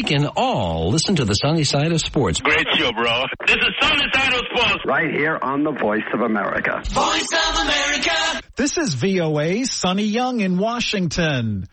We can all listen to the sunny side of sports. Great show, bro. This is Sunny Side of Sports. Right here on the Voice of America. Voice of America. This is VOA Sunny Young in Washington.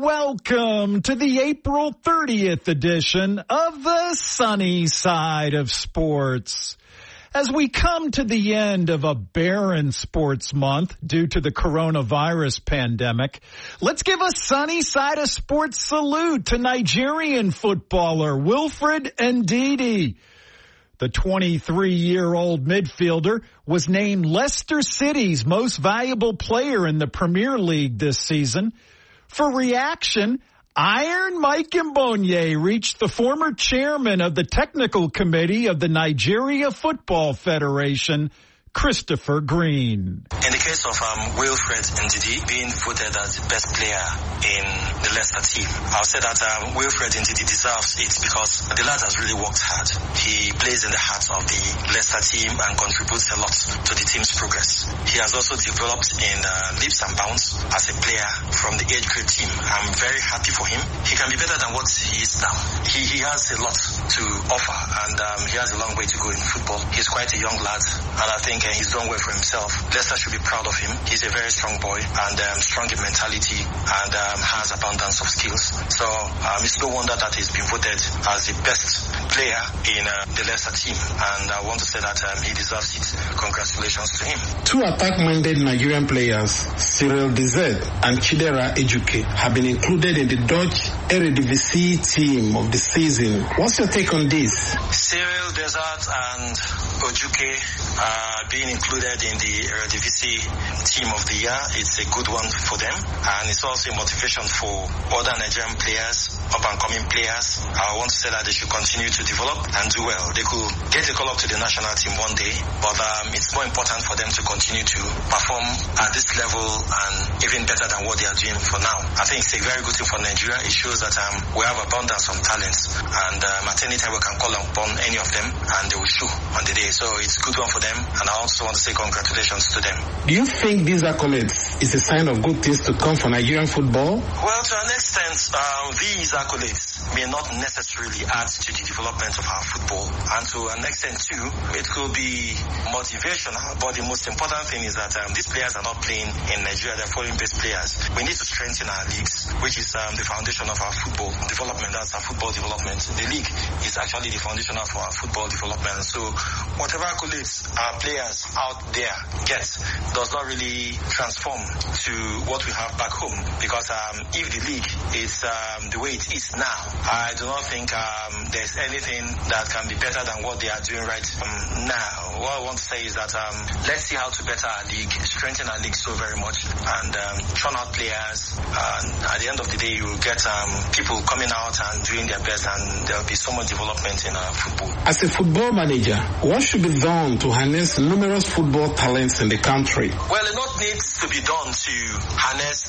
Welcome to the April 30th edition of the Sunny Side of Sports. As we come to the end of a barren sports month due to the coronavirus pandemic, let's give a Sunny Side of Sports salute to Nigerian footballer Wilfred Ndidi. The 23-year-old midfielder was named Leicester City's most valuable player in the Premier League this season. For reaction, Iron Mike Mbonye reached the former chairman of the technical committee of the Nigeria Football Federation, Christopher Green. In the case of Wilfred Ndidi being voted as the best player in the Leicester team, I'll say that Wilfred Ndidi deserves it because the lad has really worked hard. He plays in the heart of the Leicester team and contributes a lot to the team's progress. He has also developed in leaps and bounds as a player from the age grade team. I'm very happy for him. He can be better than what he is now. He has a lot to offer and he has a long way to go in football. He's quite a young lad and I think he's done well for himself. Leicester should be proud of him. He's a very strong boy and strong in mentality and has abundance of skills. So it's no wonder that he's been voted as the best player in the Leicester team. And I want to say that he deserves it. Congratulations to him. Two attack-minded Nigerian players, Cyril Desert and Chidera Ejuke, have been included in the Dutch Eredivisie team of the season. What's your take on this? Cyril Desert and Ejuke being included in the Eredivisie team of the year, it's a good one for them, and it's also a motivation for other Nigerian players, up-and-coming players. I want to say that they should continue to develop and do well. They could get a call up to the national team one day, but it's more important for them to continue to perform at this level and even better than what they are doing for now. I think it's a very good thing for Nigeria. It shows that we have abundance of talents, and at any time we can call upon any of them, and they will show on the day. So it's a good one for them, and I also want to say congratulations to them. Do you think these accolades is a sign of good things to come for Nigerian football? Well, to an extent, these accolades may not necessarily add to the development of our football, and to an extent too, it could be motivational, but the most important thing is that these players are not playing in Nigeria, they're foreign-based players. We need to strengthen our leagues, which is the foundation of our football development. That's our football development. The league is actually the foundation of our football development. So whatever accolades our players out there get does not really transform to what we have back home, because if the league is the way it is now, I do not think there's anything that can be better than what they are doing right now. What I want to say is that let's see how to better our league, strengthen our league so very much, and churn out players, and at the end of the day you will get people coming out and doing their best, and there will be so much development in football. As a football manager, what should be done to harness numerous football talents in the country? Well, a lot needs to be done to harness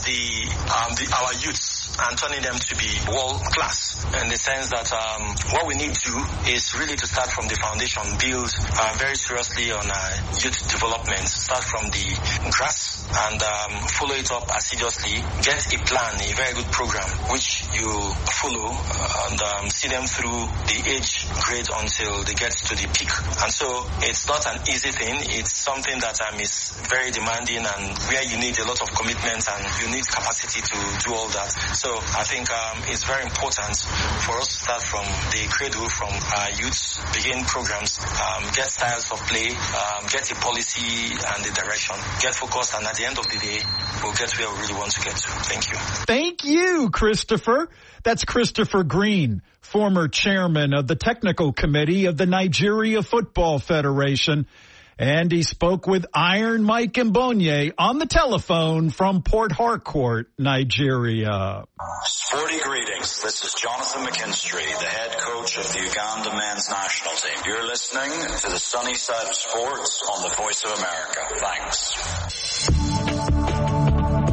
our youths and turning them to be world class, in the sense that what we need to do is really to start from the foundation, build very seriously on youth development, start from the grass and follow it up assiduously, get a plan, a very good program which you follow and see them through the age grade until they get to the peak. And so it's not an easy thing, it's something that is very demanding and where you need a lot of commitment and you need capacity to do all that. So I think it's very important for us to start from the cradle, from our youths, begin programs, get styles of play, get a policy and the direction, get focused, and at the end of the day, we'll get where we really want to get to. Thank you. Thank you, Christopher. That's Christopher Green, former chairman of the technical committee of the Nigeria Football Federation. And he spoke with Iron Mike Mbonye on the telephone from Port Harcourt, Nigeria. Sporty greetings. This is Jonathan McKinstry, the head coach of the Uganda men's national team. You're listening to the Sunny Side of Sports on the Voice of America. Thanks.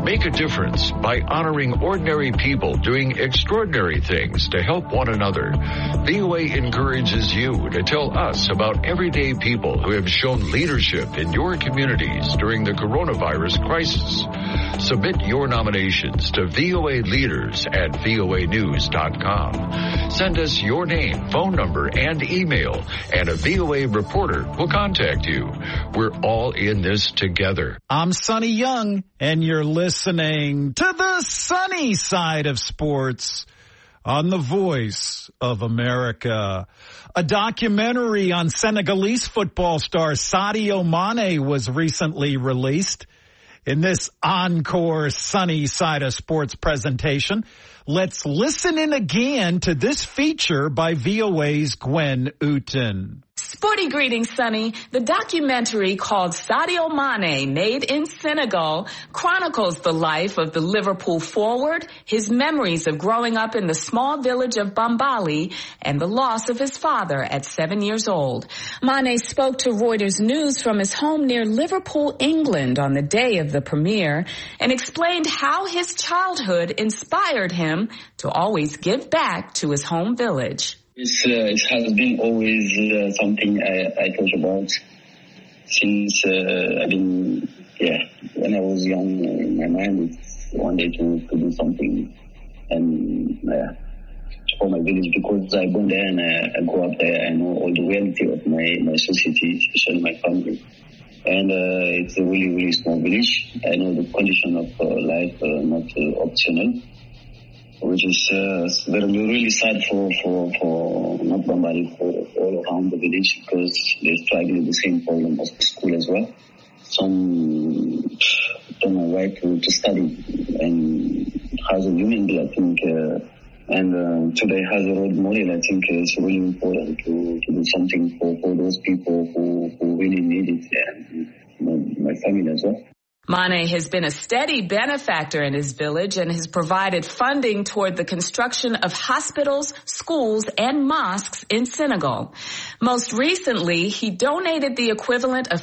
Make a difference by honoring ordinary people doing extraordinary things to help one another. VOA encourages you to tell us about everyday people who have shown leadership in your communities during the coronavirus crisis. Submit your nominations to VOA Leaders at voanews.com. Send us your name, phone number, and email, and a VOA reporter will contact you. We're all in this together. I'm Sonny Young, and you're listening to the sunny side of sports on the Voice of America. A documentary on Senegalese football star Sadio Mane was recently released. In this encore sunny side of sports presentation, let's listen in again to this feature by VOA's Gwen Uten. Sporty greetings, Sonny. The documentary called Sadio Mane, Made in Senegal, chronicles the life of the Liverpool forward, his memories of growing up in the small village of Bambali, and the loss of his father at 7 years old. Mane spoke to Reuters News from his home near Liverpool, England on the day of the premiere and explained how his childhood inspired him to always give back to his home village. It has been always something I thought about since when I was young. In my mind, it's one day to do something and for my village, because I go there and I grow up there. I know all the reality of my society, especially my family. And it's a really, really small village. I know the condition of life not optional, which is really sad for not Bambali, for all around the village, because they're struggling with the same problem as the school as well. Some don't know where to study, and as a human being, I think, and today as a role model, I think it's really important to do something for those people who really need it, and my family as well. Mane has been a steady benefactor in his village and has provided funding toward the construction of hospitals, schools, and mosques in Senegal. Most recently, he donated the equivalent of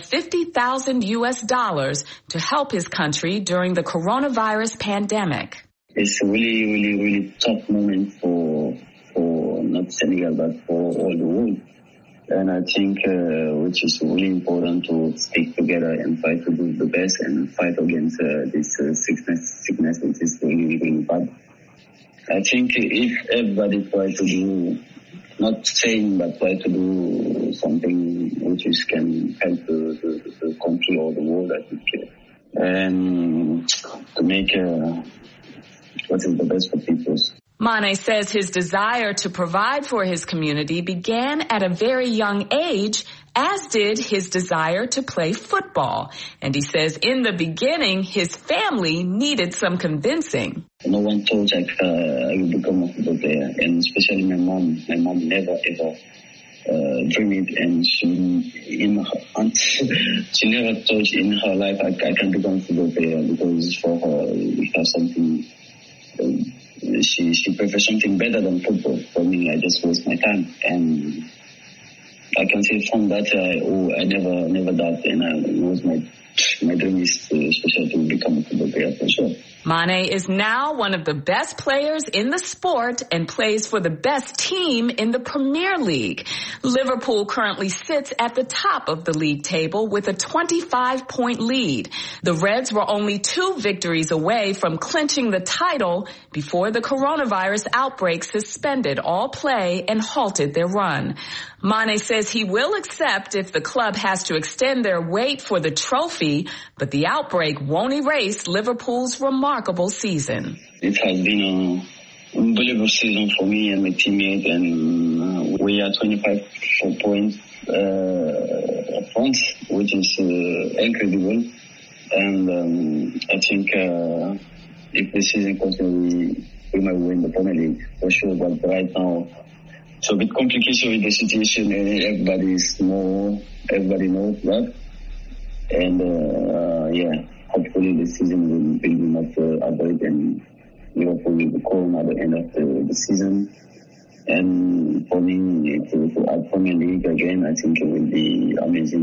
$50,000 to help his country during the coronavirus pandemic. It's a really, really, really tough moment for not Senegal, but for all the world. And I think which is really important to stick together and try to do the best and fight against this sickness, which is really, really bad. I think if everybody try to do, not saying, but try to do something which is can help the country or the world, I think, and to make what is the best for people. Mane says his desire to provide for his community began at a very young age, as did his desire to play football. And he says in the beginning, his family needed some convincing. No one thought I would become a football player, and especially my mom. My mom never, ever dreamed it, and she never thought in her life I can become a football player, because for her, it has something... She prefers something better than football. For me, I just waste my time, and I can say from that I never doubt, and it was my dream is especially to become a football player for sure. Mane is now one of the best players in the sport and plays for the best team in the Premier League. Liverpool currently sits at the top of the league table with a 25-point lead. The Reds were only 2 victories away from clinching the title before the coronavirus outbreak suspended all play and halted their run. Mane says he will accept if the club has to extend their wait for the trophy, but the outbreak won't erase Liverpool's remarkable season. It has been an unbelievable season for me and my teammate, and we are 25 points front, which is incredible. And I think if the season continues, we might win the Premier League for sure. But right now, it's a bit complicated with the situation, and everybody knows that. And hopefully the season will be not avoid, and Liverpool will be calm at the end of the season. And for me, to add Premier League again, I think it will be amazing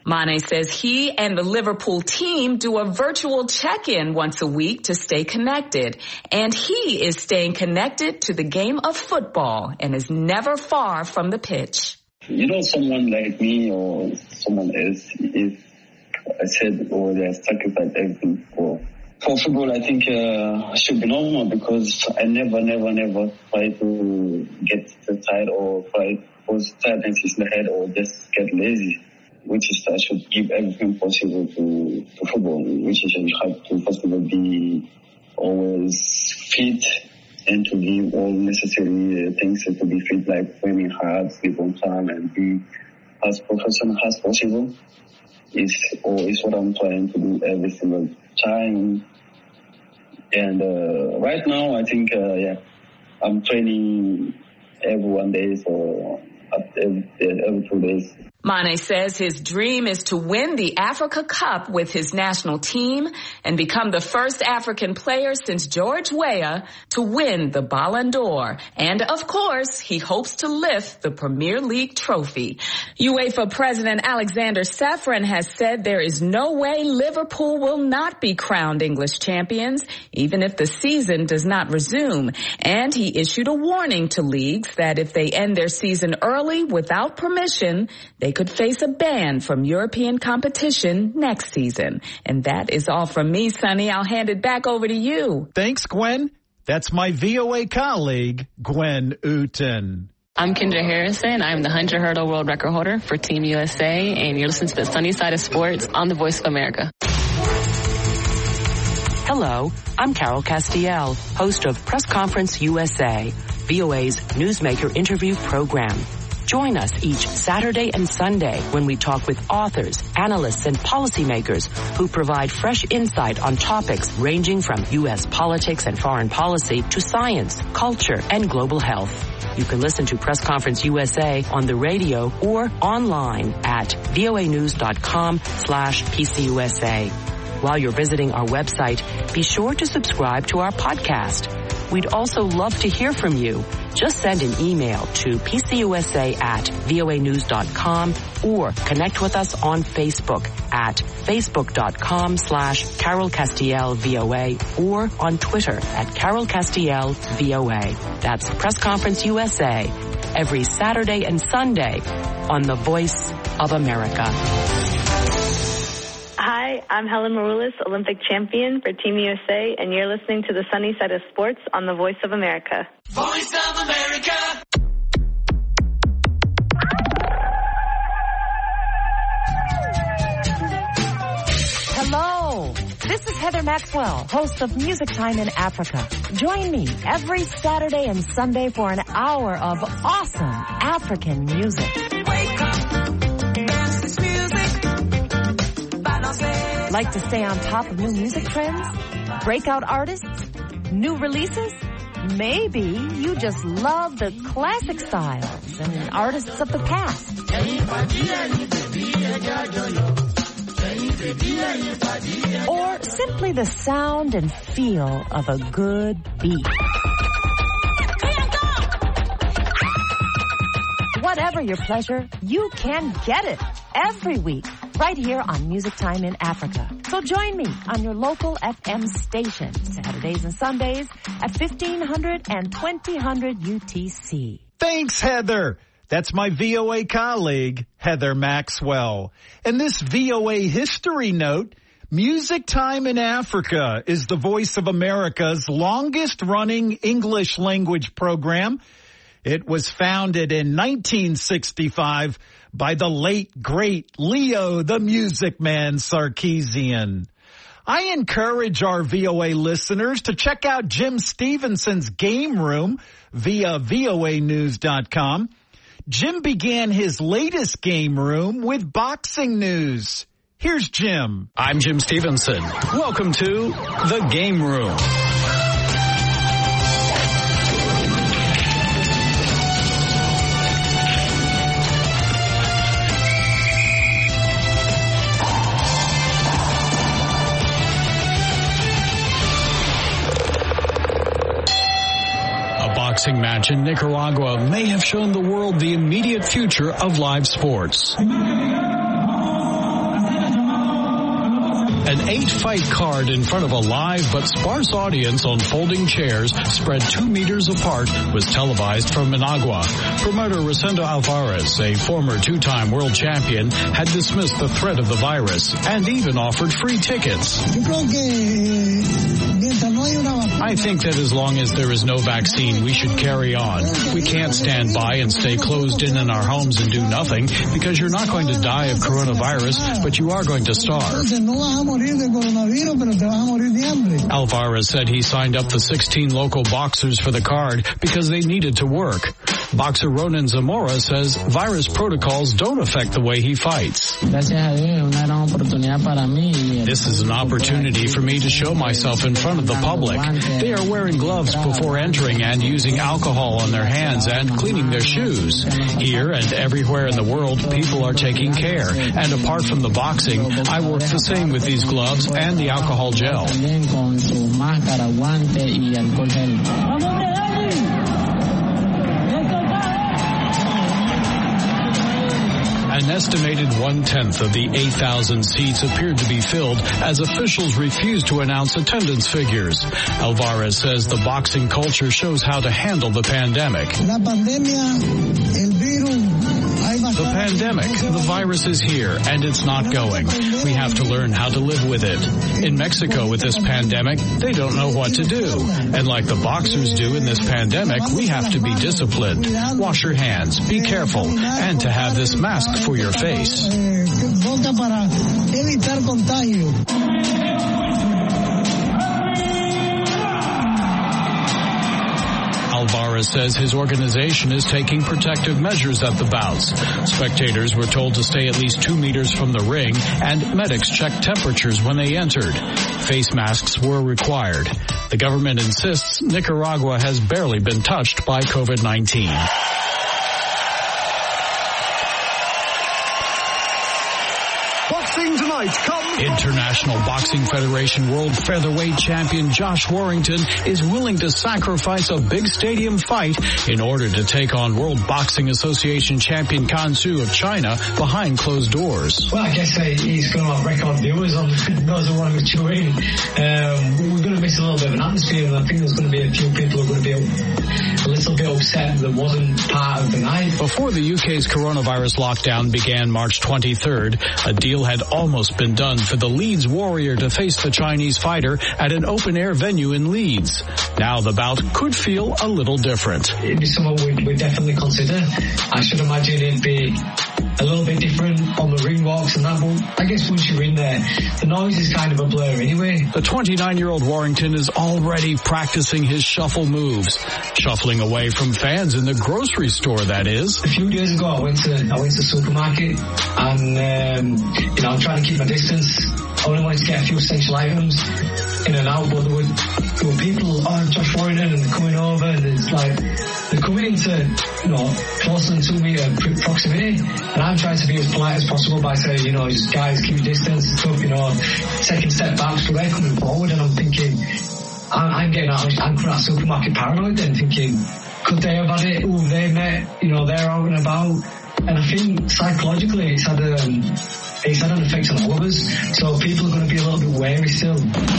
Mane says he and the Liverpool team do a virtual check-in once a week to stay connected. And he is staying connected to the game of football and is never far from the pitch. You know, someone like me or someone else, if I said, they have sacrificed everything for football, I think should be normal, because I never try to get tired or try to tiredness in the head or just get lazy, which is I should give everything possible to football, which is you have to first of all be always fit and to give all necessary things to be fit, like training hard, sleep on time, and be as professional as possible. Is what I'm trying to do every single time. And right now, I think, I'm training every 1 day, so every 2 days. Mane says his dream is to win the Africa Cup with his national team and become the first African player since George Weah to win the Ballon d'Or. And of course, he hopes to lift the Premier League trophy. UEFA President Alexander Safran has said there is no way Liverpool will not be crowned English champions, even if the season does not resume. And he issued a warning to leagues that if they end their season early without permission, they could face a ban from European competition next season. And that is all from me, Sonny. I'll hand it back over to you. Thanks, Gwen. That's my VOA colleague, Gwen Uten. I'm Kendra Harrison. I'm the 100 hurdle world record holder for Team USA, and you're listening to the Sunny Side of Sports on the Voice of America. Hello, I'm Carol Castiel, host of Press Conference USA, VOA's newsmaker interview program. Join us each Saturday and Sunday when we talk with authors, analysts, and policymakers who provide fresh insight on topics ranging from U.S. politics and foreign policy to science, culture, and global health. You can listen to Press Conference USA on the radio or online at voanews.com/PCUSA. While you're visiting our website, be sure to subscribe to our podcast. We'd also love to hear from you. Just send an email to pcusa@voanews.com or connect with us on Facebook at facebook.com/Carol Castiel VOA or on Twitter at Carol Castiel VOA. That's Press Conference USA every Saturday and Sunday on the Voice of America. Hi, I'm Helen Maroulis, Olympic champion for Team USA, and you're listening to the Sunny Side of Sports on the Voice of America. Voice of America. Hello, this is Heather Maxwell, host of Music Time in Africa. Join me every Saturday and Sunday for an hour of awesome African music. Wake up, dance this music. Like to stay on top of new music trends? Breakout artists? New releases? Maybe you just love the classic styles and artists of the past. Or simply the sound and feel of a good beat. Whatever your pleasure, you can get it every week right here on Music Time in Africa. So join me on your local FM station Saturdays and Sundays at 1500 and 2000 UTC. Thanks, Heather. That's my VOA colleague, Heather Maxwell. And this VOA history note, Music Time in Africa is the Voice of America's longest-running English language program. It was founded in 1965 by the late, great Leo the Music Man Sarkeesian. I encourage our VOA listeners to check out Jim Stevenson's Game Room via voanews.com. Jim began his latest Game Room with boxing news. Here's Jim. I'm Jim Stevenson. Welcome to the Game Room. Boxing match in Nicaragua may have shown the world the immediate future of live sports. An 8-fight card in front of a live but sparse audience on folding chairs spread 2 meters apart was televised from Managua. Promoter Rosendo Alvarez, a former 2-time world champion, had dismissed the threat of the virus and even offered free tickets. I think that as long as there is no vaccine, we should carry on. We can't stand by and stay closed in our homes and do nothing, because you're not going to die of coronavirus, but you are going to starve. Alvarez said he signed up the 16 local boxers for the card because they needed to work. Boxer Ronan Zamora says virus protocols don't affect the way he fights. This is an opportunity for me to show myself in front of the public. They are wearing gloves before entering and using alcohol on their hands and cleaning their shoes. Here and everywhere in the world, people are taking care. And apart from the boxing, I work the same with these gloves and the alcohol gel. An estimated 1/10 of the 8,000 seats appeared to be filled as officials refused to announce attendance figures. Alvarez says the boxing culture shows how to handle the pandemic. The pandemic, the virus is here, and it's not going. We have to learn how to live with it. In Mexico, with this pandemic, they don't know what to do. And like the boxers do in this pandemic, we have to be disciplined. Wash your hands, be careful, and to have this mask for your face. Alvarez says his organization is taking protective measures at the bouts. Spectators were told to stay at least 2 meters from the ring, and medics checked temperatures when they entered. Face masks were required. The government insists Nicaragua has barely been touched by COVID-19. Boxing tonight comes International Boxing Federation World Featherweight Champion Josh Warrington is willing to sacrifice a big stadium fight in order to take on World Boxing Association champion Can Xu of China behind closed doors. Well, I guess he's going to have record viewers on those who want to tune in. We're going to miss a little bit of an atmosphere, and I think there's going to be a few people who are going to be a little bit upset that wasn't part of the night. Before the UK's coronavirus lockdown began March 23rd, a deal had almost been done for the Leeds Warrior to face the Chinese fighter at an open-air venue in Leeds. Now the bout could feel a little different. It'd be something we'd definitely consider. I should imagine it'd be a little bit different on the ring walks and that, but I guess once you're in there, the noise is kind of a blur anyway. The 29-year-old Warrington is already practicing his shuffle moves, shuffling away from fans in the grocery store, that is. A few days ago, I went to the supermarket, and I'm trying to keep my distance. I only wanted to get a few essential items in and out, but there were people, Josh Warrington, and they're coming over, and it's like they're coming into closer than 2 meter proximity, and I'm trying to be as polite as possible by saying, just guys, keep your distance, it's tough, taking step backs, but they're coming forward, and I'm thinking, I'm getting out of that supermarket paranoid then, thinking, could they have had it? Who have they met? They're out and about. And I think psychologically it's had an effect on all of us. So people are going to be a little bit wary still.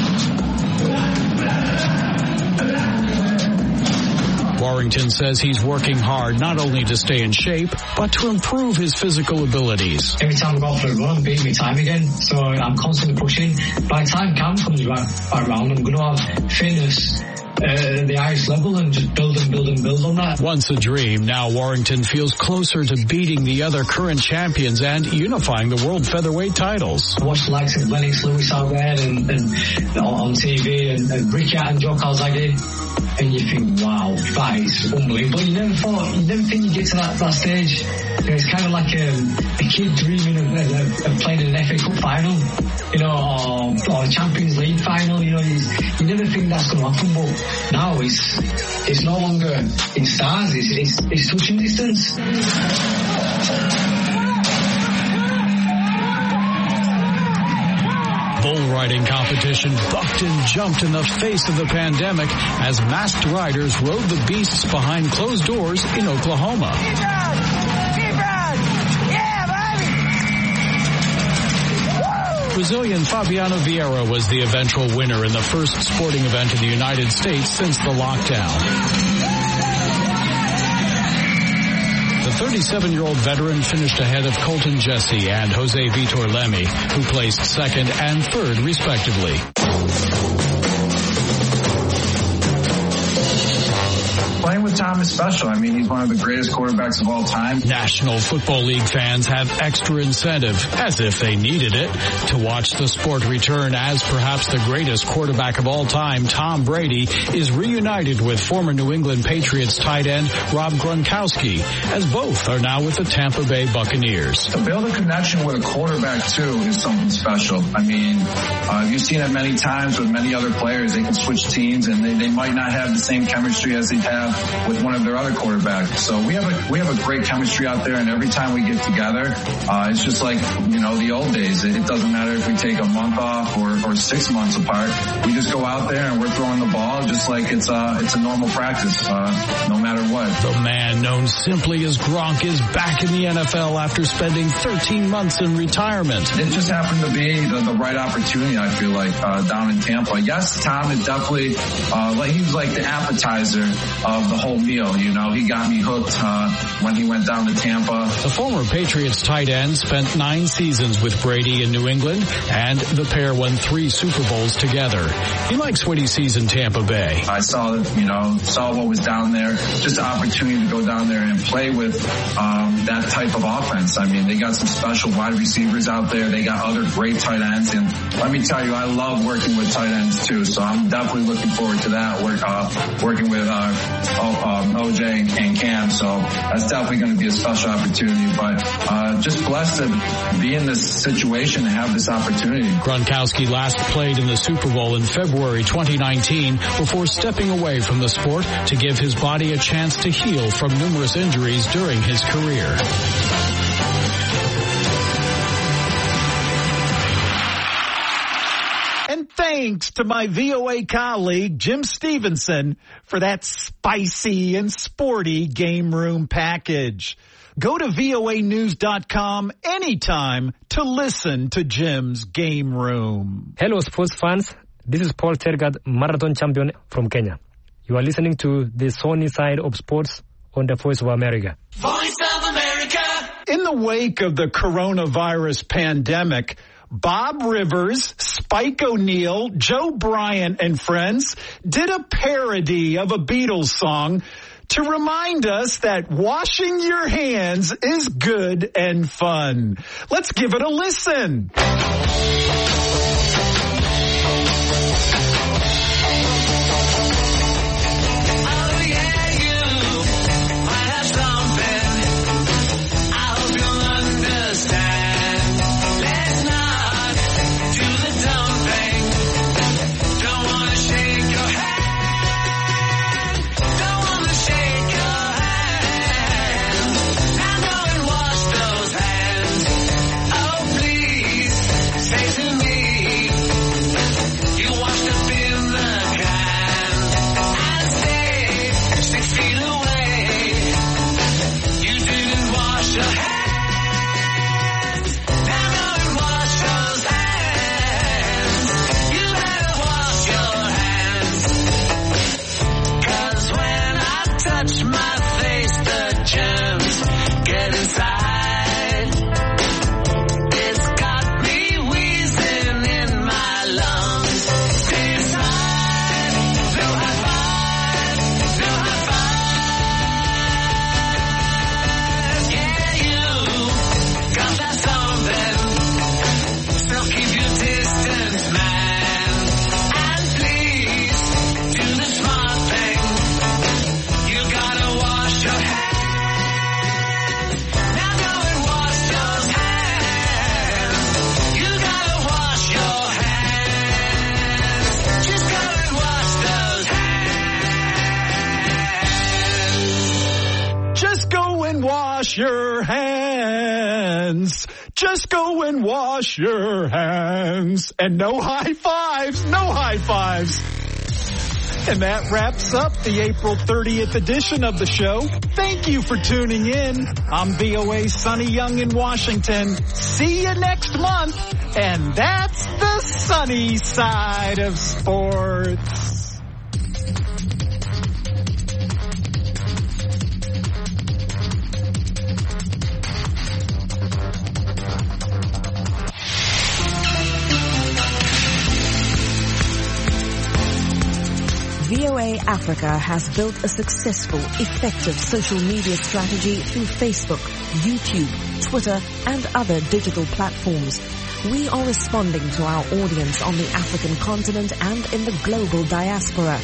Warrington says he's working hard not only to stay in shape, but to improve his physical abilities. Every time I go for a run, I'm beating my time again, so I'm constantly pushing. By the time camp comes right around, I'm going to have fitness at the highest level and just build on that. Once a dream, now Warrington feels closer to beating the other current champions and unifying the world featherweight titles. I watched the likes of Lennox Lewis out there and on TV and Ricky and Joe Calzaghe, and you think, wow, that is unbelievable. You never think you get to that stage. It's kind of like a kid dreaming of playing in an FA Cup final, or a Champions League final. You never think that's going to happen, but now it's no longer in stars. It's touching distance. Bull riding competition bucked and jumped in the face of the pandemic as masked riders rode the beasts behind closed doors in Oklahoma. Brazilian Fabiano Vieira was the eventual winner in the first sporting event in the United States since the lockdown. The 37-year-old veteran finished ahead of Colton Jesse and Jose Vitor Leme, who placed second and third, respectively. Playing with Tom is special. I mean, he's one of the greatest quarterbacks of all time. National Football League fans have extra incentive, as if they needed it, to watch the sport return as perhaps the greatest quarterback of all time, Tom Brady, is reunited with former New England Patriots tight end Rob Gronkowski, as both are now with the Tampa Bay Buccaneers. To build a connection with a quarterback, too, is something special. I mean, you've seen it many times with many other players. They can switch teams, and they might not have the same chemistry as they have with one of their other quarterbacks. So we have a great chemistry out there, and every time we get together, it's just like, the old days. It doesn't matter if we take a month off or 6 months apart. We just go out there and we're throwing the ball just like it's a normal practice, no matter what. The man known simply as Gronk is back in the NFL after spending 13 months in retirement. It just happened to be the right opportunity, I feel like, down in Tampa. Yes, Tom is definitely, he was like the appetizer of the whole meal. He got me hooked when he went down to Tampa. The former Patriots tight end spent 9 seasons with Brady in New England, and the pair won 3 Super Bowls together. He likes what he sees in Tampa Bay. I saw what was down there. Just an opportunity to go down there and play with that type of offense. I mean, they got some special wide receivers out there. They got other great tight ends, and let me tell you, I love working with tight ends too. So I'm definitely looking forward to that. Working with OJ and Cam, so that's definitely going to be a special opportunity, but just blessed to be in this situation and have this opportunity. Gronkowski last played in the Super Bowl in February 2019 before stepping away from the sport to give his body a chance to heal from numerous injuries during his career. Thanks to my VOA colleague, Jim Stevenson, for that spicy and sporty game room package. Go to voanews.com anytime to listen to Jim's game room. Hello, sports fans. This is Paul Tergat, marathon champion from Kenya. You are listening to the sunny side of sports on the Voice of America. Voice of America. In the wake of the coronavirus pandemic, Bob Rivers, Spike O'Neill, Joe Bryant, and friends did a parody of a Beatles song to remind us that washing your hands is good and fun. Let's give it a listen. Your hands. Just go and wash your hands. And no high fives. No high fives. And that wraps up the April 30th edition of the show. Thank you for tuning in. I'm VOA's Sonny Young in Washington. See you next month. And that's the sunny side of sports. VOA Africa has built a successful, effective social media strategy through Facebook, YouTube, Twitter, and other digital platforms. We are responding to our audience on the African continent and in the global diaspora.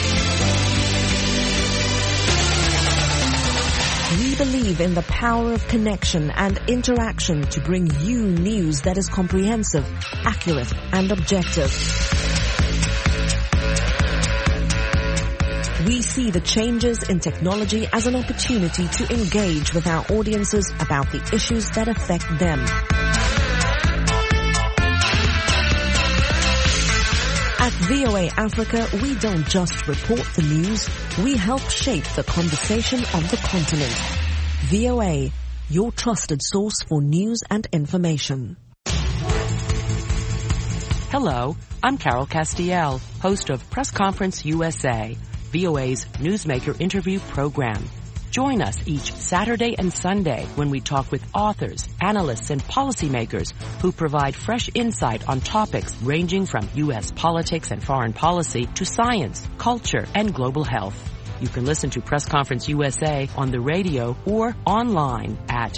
We believe in the power of connection and interaction to bring you news that is comprehensive, accurate, and objective. We see the changes in technology as an opportunity to engage with our audiences about the issues that affect them. At VOA Africa, we don't just report the news, we help shape the conversation of the continent. VOA, your trusted source for news and information. Hello, I'm Carol Castiel, host of Press Conference USA, VOA's newsmaker interview program. Join us each Saturday and Sunday when we talk with authors, analysts, and policymakers who provide fresh insight on topics ranging from U.S. politics and foreign policy to science, culture, and global health. You can listen to Press Conference USA on the radio or online at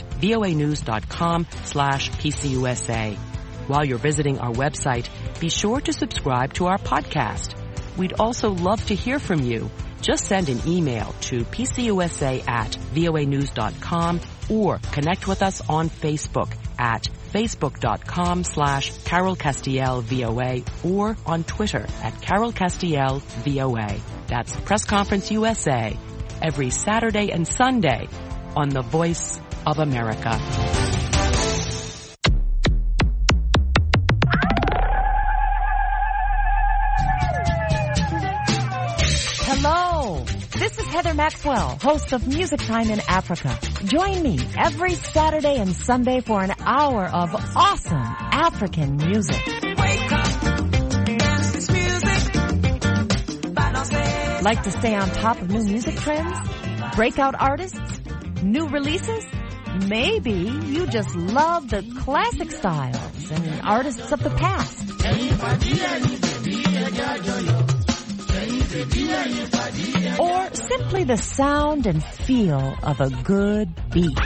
voanews.com/PCUSA. While you're visiting our website, be sure to subscribe to our podcast. We'd also love to hear from you. Just send an email to pcusa@voanews.com or connect with us on Facebook at facebook.com/CarolCastielVOA or on Twitter at CarolCastielVOA. That's Press Conference USA every Saturday and Sunday on the Voice of America. Hello, this is Heather Maxwell, host of Music Time in Africa. Join me every Saturday and Sunday for an hour of awesome African music. Wake up, dance this music. Like to stay on top of new music trends? Breakout artists? New releases? Maybe you just love the classic styles and artists of the past. Or simply the sound and feel of a good beat.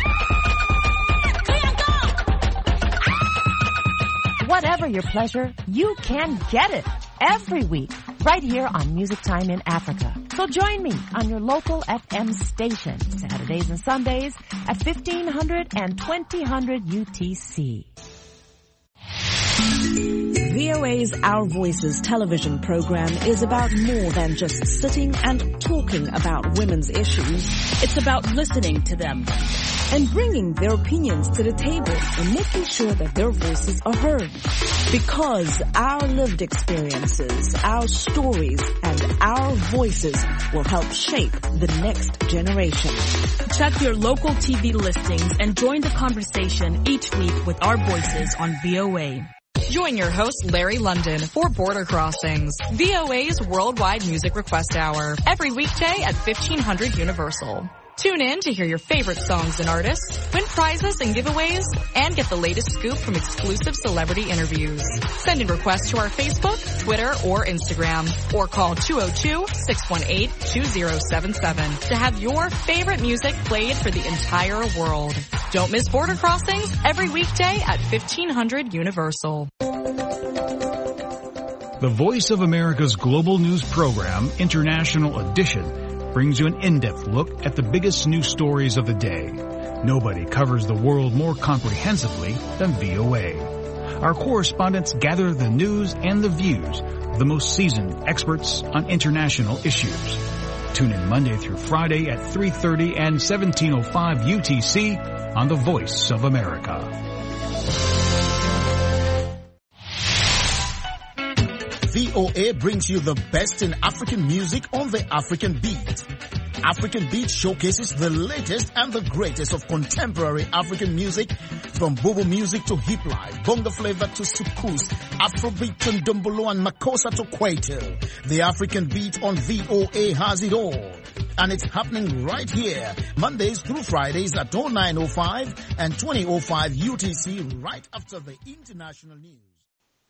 Whatever your pleasure, you can get it every week right here on Music Time in Africa. So join me on your local FM station Saturdays and Sundays at 1500 and 2000 UTC. VOA's Our Voices television program is about more than just sitting and talking about women's issues. It's about listening to them and bringing their opinions to the table and making sure that their voices are heard. Because our lived experiences, our stories, and our voices will help shape the next generation. Check your local TV listings and join the conversation each week with our voices on VOA. Join your host, Larry London, for Border Crossings, VOA's worldwide music request hour, every weekday at 1500 Universal. Tune in to hear your favorite songs and artists, win prizes and giveaways, and get the latest scoop from exclusive celebrity interviews. Send in requests to our Facebook, Twitter, or Instagram, or call 202-618-2077 to have your favorite music played for the entire world. Don't miss Border Crossings every weekday at 1500 Universal. The Voice of America's global news program, International Edition, brings you an in-depth look at the biggest news stories of the day. Nobody covers the world more comprehensively than VOA. Our correspondents gather the news and the views of the most seasoned experts on international issues. Tune in Monday through Friday at 3:30 and 17:05 UTC on The Voice of America. VOA brings you the best in African music on the African Beat. African Beat showcases the latest and the greatest of contemporary African music, from Bobo music to hip life, bongo flavor to soukous, Afrobeat to Ndombolo and Makossa to Kwaito. The African Beat on VOA has it all. And it's happening right here, Mondays through Fridays at 09:05 and 20:05 UTC, right after the international news.